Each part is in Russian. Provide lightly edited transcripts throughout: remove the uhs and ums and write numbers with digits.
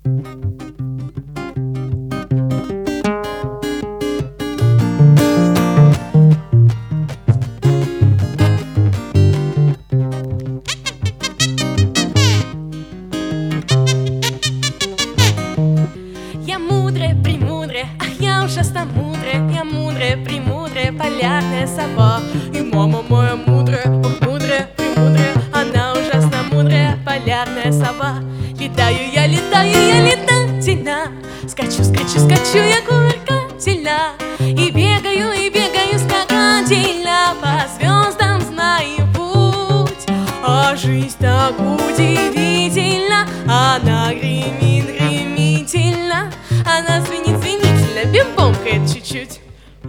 Я мудрая, премудрая, ах, я ужасно мудрая. Я мудрая, премудрая, полярная сова. И мама моя мудрая, ох, мудрая, премудрая, она ужасно мудрая, полярная сова. Летаю, я летательно, скачу, скачу, скачу, я кувыркательно. И бегаю, скакательно, по звездам знаю путь. А жизнь так удивительна, она гремит, гремительно, она звенит, звенительно, бим-бомкает чуть-чуть.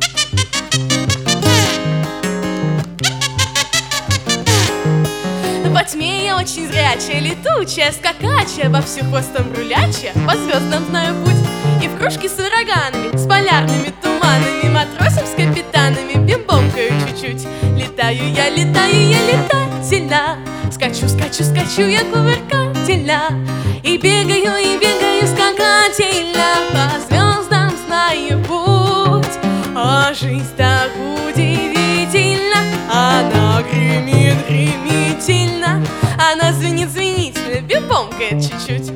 Во тьме я очень зрячая, летучая, скакачая, вовсю хвостом брулячая, по звездам знаю путь. И в кружке с ураганами, с полярными туманами, матросом с капитанами, бим-бомкаю чуть-чуть. Летаю, я летательно, скачу, скачу, скачу, я кувыркательно. И бегаю, скакательно, по звездам знаю путь. А жизнь так удивительна, она гремит, гремительно, она звенит, звенительно, бим-бомкает чуть-чуть.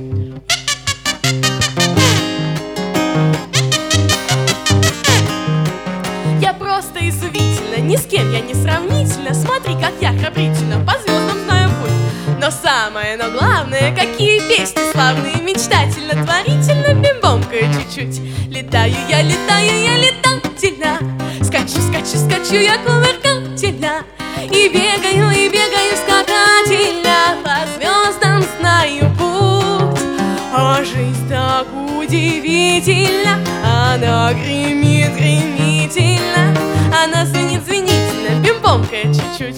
Я просто изумительна, ни с кем я не сравнительна. Смотри, как я храбрительно, по звездам знаю путь. Но самое, но главное, какие песни славные, мечтательно, творительно, бим-бомкаю чуть-чуть. Летаю, я летательно, скачу, скачу, скачу, я кувыркательно. И бегаю, скакательно, по звездам знаю путь. А жизнь так удивительна, она гремит, гремительно, она звенит, звенительно, бим-бомкает чуть-чуть.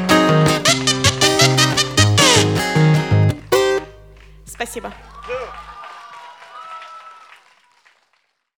Спасибо.